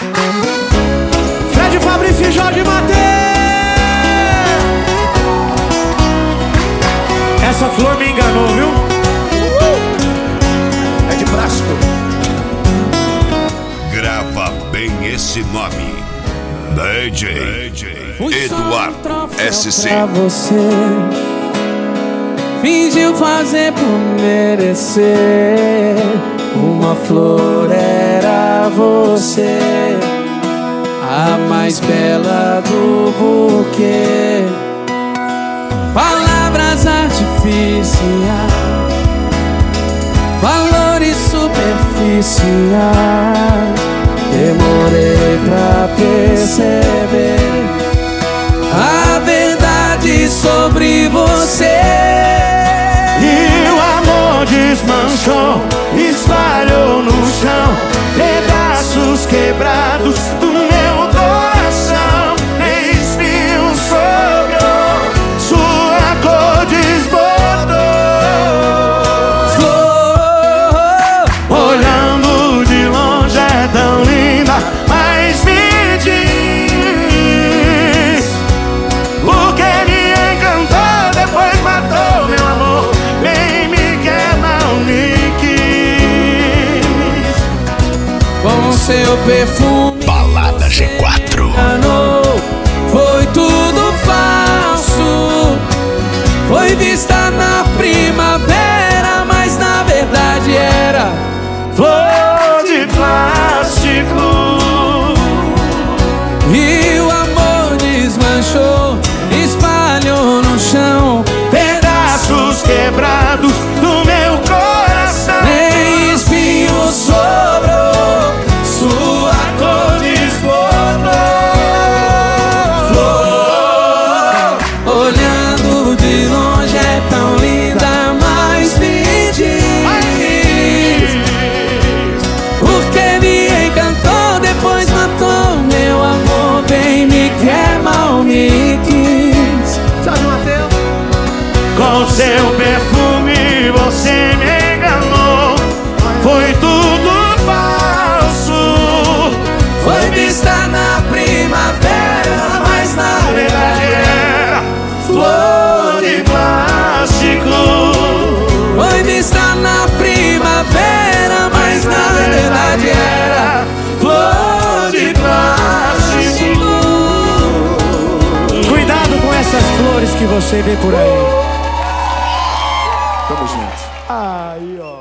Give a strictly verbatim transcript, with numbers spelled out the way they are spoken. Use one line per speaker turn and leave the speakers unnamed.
Fred, Fabrício e Jorge Mateus. Essa flor me enganou, viu? É de plástico.
Grava bem esse nome: D J Eduardo S C.
Pra você, fingiu fazer por merecer. Uma flor era você, a mais bela do buquê. Palavras artificiais, valores superficiais. Demorei pra perceber a verdade sobre você.
E o amor desmanchou, espalhou no chão pedaços quebrados do meu coração. Nem espinho sobrou, sua cor desbotou.
Flor,
olhando de longe é tão linda, mas me diz por que me encantou, depois matou meu amor. Bem me quer, mal me quis.
com seu perfume
Balada G quatro.
enganou. Foi tudo falso. Foi vista na primavera, mas na verdade era
Flor de plástico.
E o amor desmanchou, espalhou no chão
Pedaços quebrados do meu coração.
nem espinho sobrou,
Sua cor desbotou. Flor,
olhando de longe é tão linda, mas me diz por que me encantou, depois matou meu amor. Bem me quer, mal me quis.
Jorge Mateus. Com seu perfume você me enganou. Foi tudo falso.
Foi vista na primavera, mas na verdade
Era flor de plástico.
foi vista na primavera, mas na verdade era
Flor de plástico. Cuidado com essas flores que você vê por aí. Tamo junto. Aí, ó.